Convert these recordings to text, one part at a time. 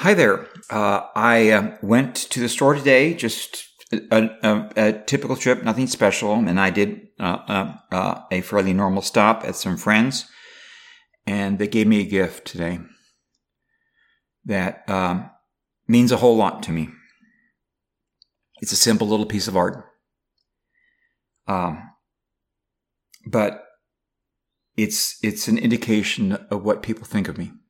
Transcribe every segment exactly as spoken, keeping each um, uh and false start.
Hi there. Uh, I uh, went to the store today, just a, a, a typical trip, nothing special, and I did uh, uh, uh, a fairly normal stop at some friends, and they gave me a gift today that um, means a whole lot to me. It's a simple little piece of art, um, but it's it's an indication of what people think of me.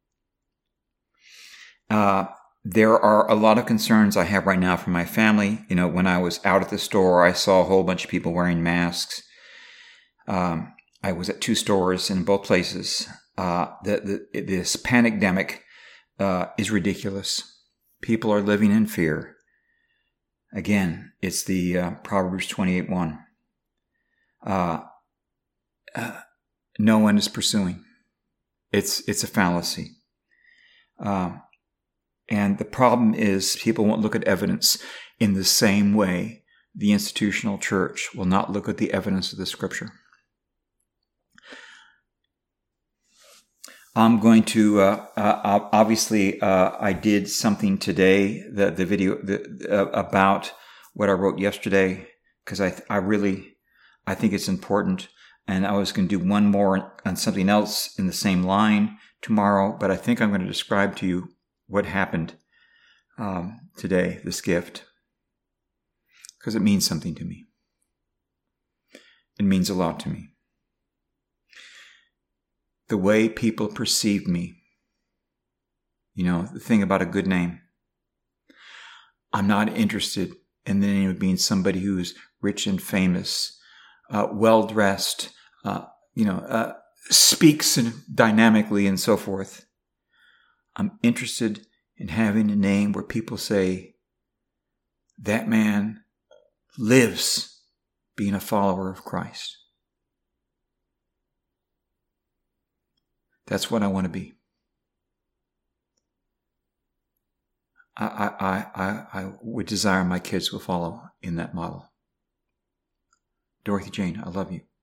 Uh, there are a lot of concerns I have right now for my family. You know, when I was out at the store, I saw a whole bunch of people wearing masks. Um, I was at two stores in both places. Uh, the, the, this pandemic uh, is ridiculous. People are living in fear. Again, it's the uh, Proverbs twenty-eight one. Uh, uh, no one is pursuing. It's it's a fallacy. Um, And the problem is people won't look at evidence in the same way the institutional church will not look at the evidence of the scripture. I'm going to, uh, uh, obviously, uh, I did something today, the, the video the, uh, about what I wrote yesterday, because I, I really, I think it's important. And I was going to do one more on something else in the same line tomorrow, but I think I'm going to describe to you what happened um, today, this gift, because it means something to me. It means a lot to me. The way people perceive me, you know, the thing about a good name. I'm not interested in the name of being somebody who's rich and famous, uh, well-dressed, uh, you know, uh, speaks dynamically and so forth. I'm interested in having a name where people say, that man lives being a follower of Christ. That's what I want to be. I, I, I, I would desire my kids will follow in that model. Dorothy Jane, I love you.